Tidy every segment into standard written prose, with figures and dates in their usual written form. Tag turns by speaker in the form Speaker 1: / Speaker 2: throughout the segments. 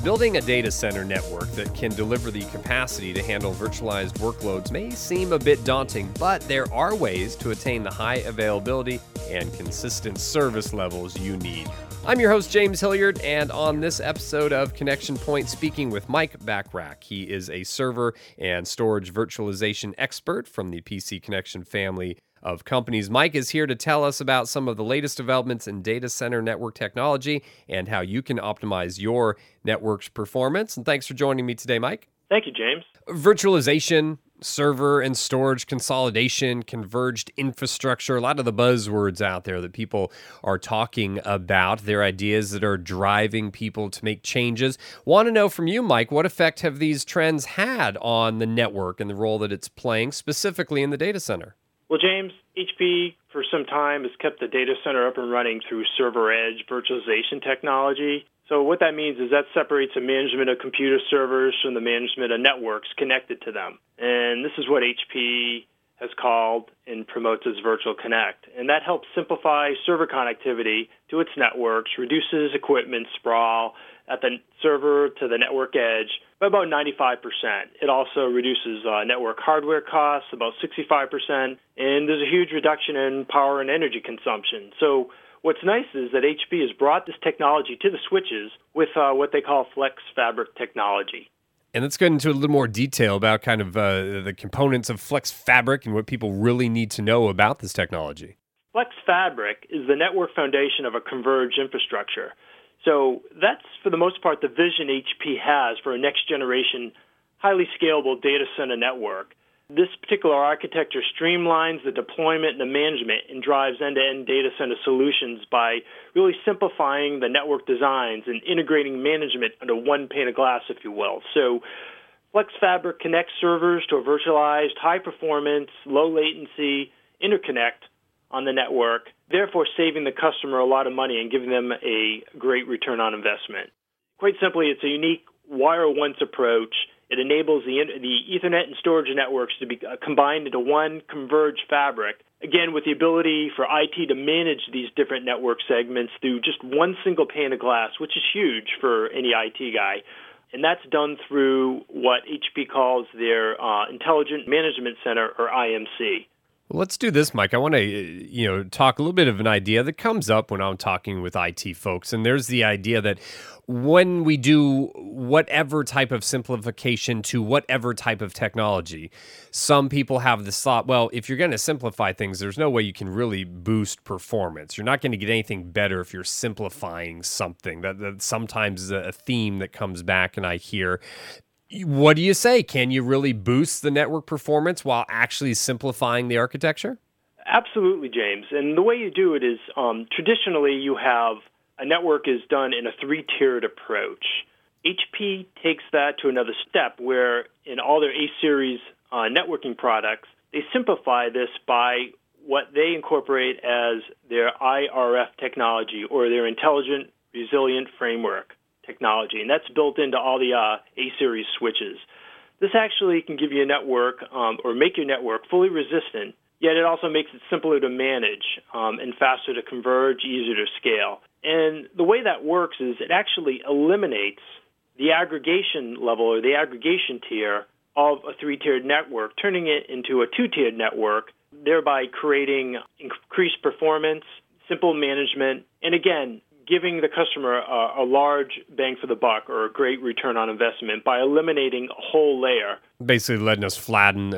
Speaker 1: Building a data center network that can deliver the capacity to handle virtualized workloads may seem a bit daunting, but there are ways to attain the high availability and consistent service levels you need. I'm your host, James Hilliard, and on this episode of Connection Point, speaking with Mike Bachrach. He is a server and storage virtualization expert from the PC Connection family of companies. Mike is here to tell us about some of the latest developments in data center network technology and how you can optimize your network's performance. And thanks for joining me today, Mike.
Speaker 2: Thank you, James.
Speaker 1: Virtualization, server and storage consolidation, converged infrastructure, a lot of the buzzwords out there that people are talking about. They're ideas that are driving people to make changes. Want to know from you, Mike, what effect have these trends had on the network and the role that it's playing specifically in the data center?
Speaker 2: Well, James, HP for some time has kept the data center up and running through server edge virtualization technology. So what that means is that separates the management of computer servers from the management of networks connected to them. And this is what HP has called and promotes as Virtual Connect. And that helps simplify server connectivity to its networks, reduces equipment sprawl at the server to the network edge by about 95%. It also reduces network hardware costs about 65%, and there's a huge reduction in power and energy consumption. So what's nice is that HP has brought this technology to the switches with what they call Flex Fabric technology.
Speaker 1: And let's get into a little more detail about kind of the components of Flex Fabric and what people really need to know about this technology.
Speaker 2: Flex Fabric is the network foundation of a converged infrastructure. So that's, for the most part, the vision HP has for a next-generation, highly scalable data center network. This particular architecture streamlines the deployment and the management and drives end-to-end data center solutions by really simplifying the network designs and integrating management under one pane of glass, if you will. So Flex Fabric connects servers to a virtualized, high-performance, low-latency interconnect on the network, therefore saving the customer a lot of money and giving them a great return on investment. Quite simply, it's a unique wire-once approach. It enables the Ethernet and storage networks to be combined into one converged fabric, again, with the ability for IT to manage these different network segments through just one single pane of glass, which is huge for any IT guy. And that's done through what HP calls their Intelligent Management Center, or IMC.
Speaker 1: Well, let's do this, Mike. I want to, talk a little bit of an idea that comes up when I'm talking with IT folks. And there's the idea that when we do whatever type of simplification to whatever type of technology, some people have this thought, well, if you're going to simplify things, there's no way you can really boost performance. You're not going to get anything better if you're simplifying something. That sometimes is a theme that comes back and I hear. What do you say? Can you really boost the network performance while actually simplifying the architecture?
Speaker 2: Absolutely, James. And the way you do it is traditionally you have a network is done in a three-tiered approach. HP takes that to another step where in all their A-series networking products, they simplify this by what they incorporate as their IRF technology or their Intelligent Resilient Framework technology, and that's built into all the A-series switches. This actually can give you a network or make your network fully resistant, yet it also makes it simpler to manage and faster to converge, easier to scale. And the way that works is it actually eliminates the aggregation level or the aggregation tier of a three-tiered network, turning it into a two-tiered network, thereby creating increased performance, simple management, and again, giving the customer a large bang for the buck or a great return on investment by eliminating a whole layer.
Speaker 1: Basically letting us flatten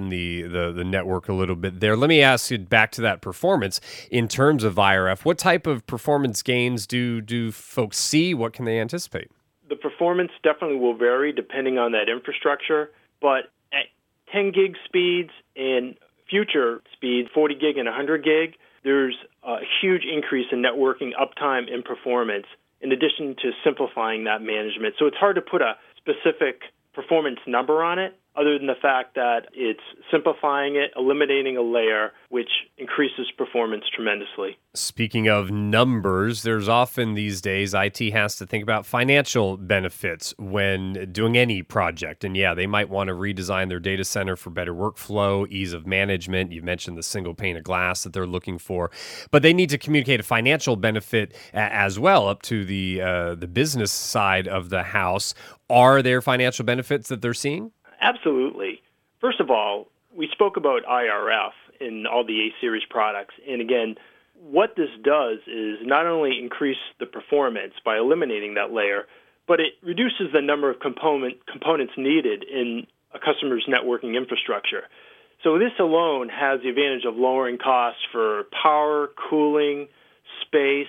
Speaker 1: the network a little bit there. Let me ask you back to that performance in terms of IRF. What type of performance gains do folks see? What can they anticipate?
Speaker 2: The performance definitely will vary depending on that infrastructure, but at 10 gig speeds and future speeds, 40 gig and 100 gig, there's a huge increase in networking uptime and performance in addition to simplifying that management. So it's hard to put a specific performance number on it, other than the fact that it's simplifying it, eliminating a layer, which increases performance tremendously.
Speaker 1: Speaking of numbers, there's often these days IT has to think about financial benefits when doing any project. And yeah, they might want to redesign their data center for better workflow, ease of management. You mentioned the single pane of glass that they're looking for, but they need to communicate a financial benefit as well up to the business side of the house. Are there financial benefits that they're seeing?
Speaker 2: Absolutely. First of all, we spoke about IRF in all the A-Series products. And again, what this does is not only increase the performance by eliminating that layer, but it reduces the number of components needed in a customer's networking infrastructure. So this alone has the advantage of lowering costs for power, cooling, space,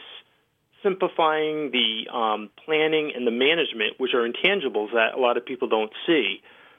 Speaker 2: simplifying the planning and the management, which are intangibles that a lot of people don't see.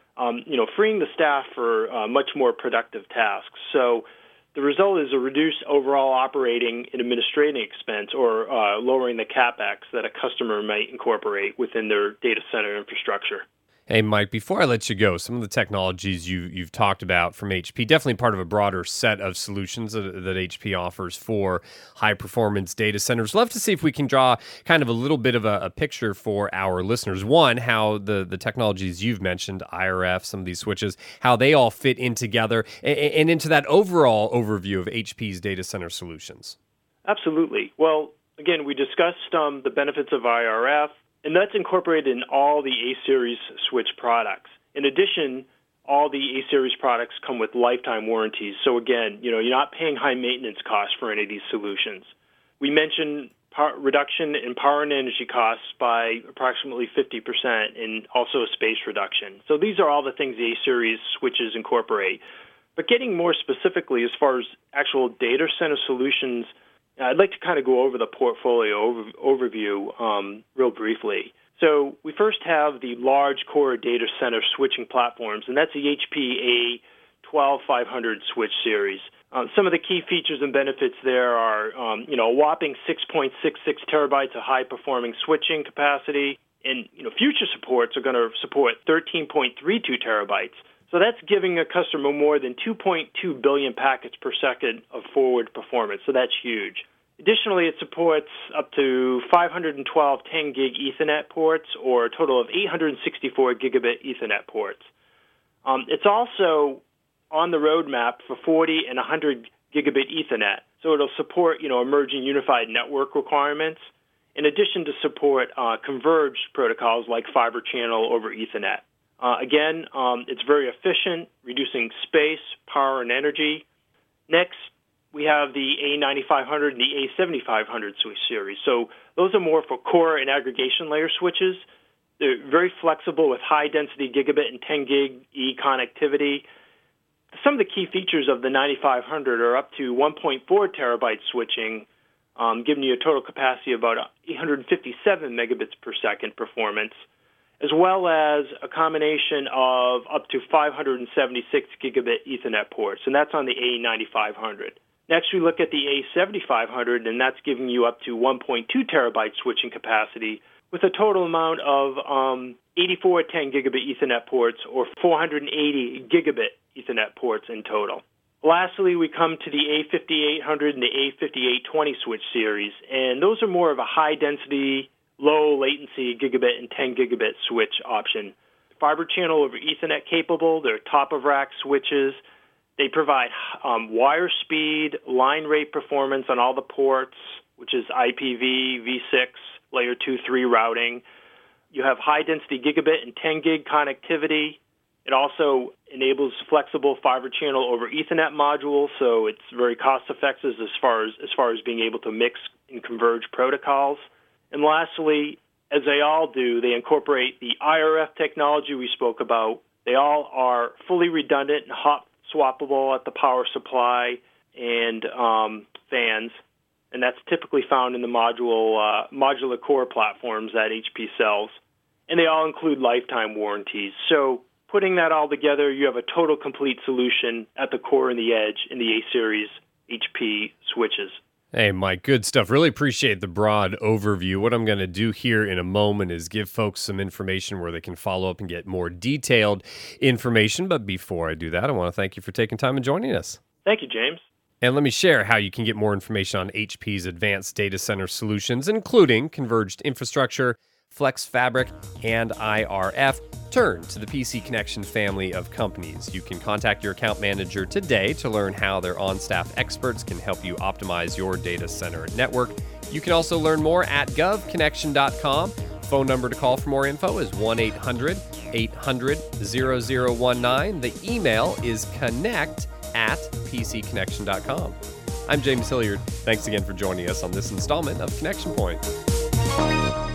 Speaker 2: Freeing the staff for much more productive tasks. So the result is a reduced overall operating and administrating expense, or lowering the CapEx that a customer might incorporate within their data center infrastructure.
Speaker 1: Hey, Mike, before I let you go, some of the technologies you've talked about from HP, definitely part of a broader set of solutions that HP offers for high-performance data centers. Love to see if we can draw kind of a little bit of a picture for our listeners. One, how the technologies you've mentioned, IRF, some of these switches, how they all fit in together, and into that overall overview of HP's data center solutions.
Speaker 2: Absolutely. Well, again, we discussed the benefits of IRF, and that's incorporated in all the A-Series switch products. In addition, all the A-Series products come with lifetime warranties. So again, you're not paying high maintenance costs for any of these solutions. We mentioned reduction in power and energy costs by approximately 50%, and also a space reduction. So these are all the things the A-Series switches incorporate. But getting more specifically, as far as actual data center solutions, I'd like to kind of go over the portfolio overview real briefly. So we first have the large core data center switching platforms, and that's the HP A12500 switch series. Some of the key features and benefits there are, a whopping 6.66 terabytes of high-performing switching capacity, and future supports are going to support 13.32 terabytes. So that's giving a customer more than 2.2 billion packets per second of forward performance. So that's huge. Additionally, it supports up to 512 10-gig Ethernet ports, or a total of 864 gigabit Ethernet ports. It's also on the roadmap for 40 and 100 gigabit Ethernet. So it'll support, emerging unified network requirements, in addition to support converged protocols like Fibre Channel over Ethernet. Again, it's very efficient, reducing space, power, and energy. Next, we have the A9500 and the A7500 switch series. So those are more for core and aggregation layer switches. They're very flexible with high-density gigabit and 10-gig E connectivity. Some of the key features of the 9500 are up to 1.4 terabyte switching, giving you a total capacity of about 857 megabits per second performance, as well as a combination of up to 576 gigabit Ethernet ports, and that's on the A9500. Next, we look at the A7500, and that's giving you up to 1.2 terabyte switching capacity with a total amount of 84 10-gigabit Ethernet ports, or 480 gigabit Ethernet ports in total. Lastly, we come to the A5800 and the A5820 switch series, and those are more of a high-density, low-latency gigabit and 10-gigabit switch option. Fibre channel over Ethernet capable, they're top-of-rack switches. They provide wire speed, line rate performance on all the ports, which is IPv, V6, layer 2-3 routing. You have high-density gigabit and 10-gig connectivity. It also enables flexible Fibre Channel over Ethernet modules, so it's very cost-effective as far as being able to mix and converge protocols. And lastly, as they all do, they incorporate the IRF technology we spoke about. They all are fully redundant and hot swappable at the power supply and fans, and that's typically found in the modular core platforms that HP sells. And they all include lifetime warranties. So putting that all together, you have a total complete solution at the core and the edge in the A-Series HP switches.
Speaker 1: Hey, Mike, good stuff. Really appreciate the broad overview. What I'm going to do here in a moment is give folks some information where they can follow up and get more detailed information. But before I do that, I want to thank you for taking time and joining us.
Speaker 2: Thank you, James.
Speaker 1: And let me share how you can get more information on HP's advanced data center solutions, including converged infrastructure, Flex Fabric, and IRF. Turn to the PC Connection family of companies. You can contact your account manager today to learn how their on-staff experts can help you optimize your data center network. You can also learn more at govconnection.com. Phone number to call for more info is 1-800-800-0019. The email is connect@pcconnection.com. I'm James Hilliard. Thanks again for joining us on this installment of Connection Point.